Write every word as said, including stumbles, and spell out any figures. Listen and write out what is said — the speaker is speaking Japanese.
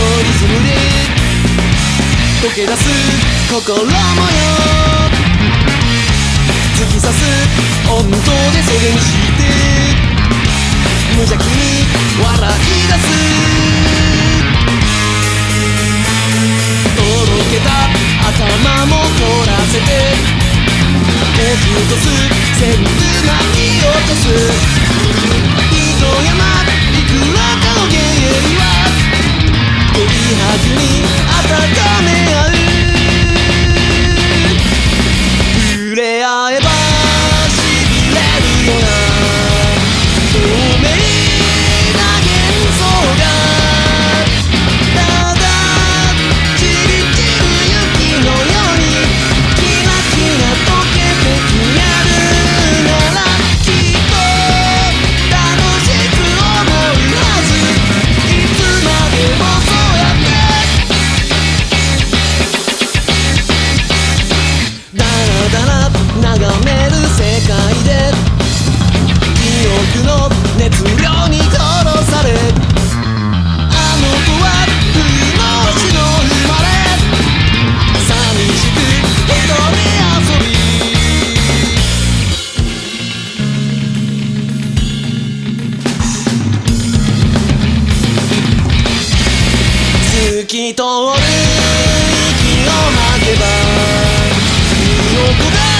リズムで溶け出す心模様、突き刺す温度で阻減して無邪気に笑い出す、とろけた頭も凝らせて大きく落とす全部巻き落とす、糸山いくらかの原因は取り吐きに温め合う、触れ合えばしびれるような透明な幻想がただ散り散る雪のようにキラキラ溶けて消えるならきっと楽しく思うはず、いつまでもそうやってだらだら眺める世界で記憶の熱量に殺され、あの子は冬の星の生まれ、寂しく一人遊び、透き通る息を吐けば身を焦が